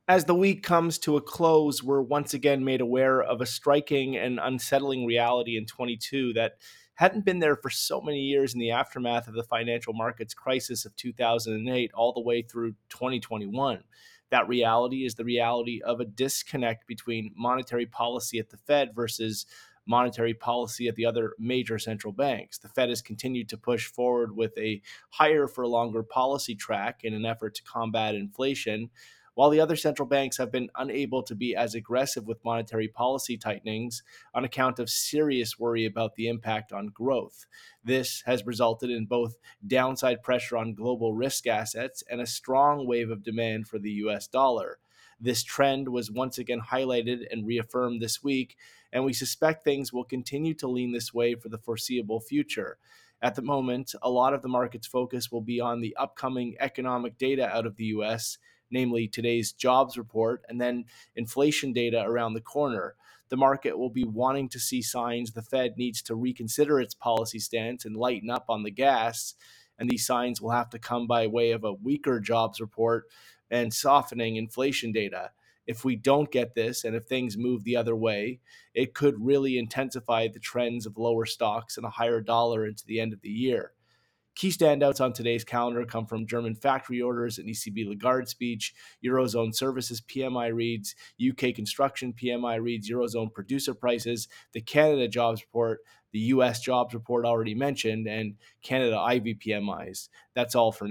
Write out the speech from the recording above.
As the week comes to a close, we're once again made aware of a striking and unsettling reality in 22 that hadn't been there for so many years in the aftermath of the financial markets crisis of 2008 all the way through 2021. That reality is the reality of a disconnect between monetary policy at the Fed versus monetary policy at the other major central banks. The Fed has continued to push forward with a higher for longer policy track in an effort to combat inflation, while the other central banks have been unable to be as aggressive with monetary policy tightenings on account of serious worry about the impact on growth. This has resulted in both downside pressure on global risk assets and a strong wave of demand for the US dollar. This trend was once again highlighted and reaffirmed this week, and we suspect things will continue to lean this way for the foreseeable future. At the moment, a lot of the market's focus will be on the upcoming economic data out of the US, namely today's jobs report, and then inflation data around the corner. The market will be wanting to see signs the Fed needs to reconsider its policy stance and lighten up on the gas. And these signs will have to come by way of a weaker jobs report and softening inflation data. If we don't get this, and if things move the other way, it could really intensify the trends of lower stocks and a higher dollar into the end of the year. Key standouts on today's calendar come from German factory orders, an ECB Lagarde speech, Eurozone services PMI reads, UK construction PMI reads, Eurozone producer prices, the Canada jobs report, the US jobs report already mentioned, and Canada IV PMIs. That's all for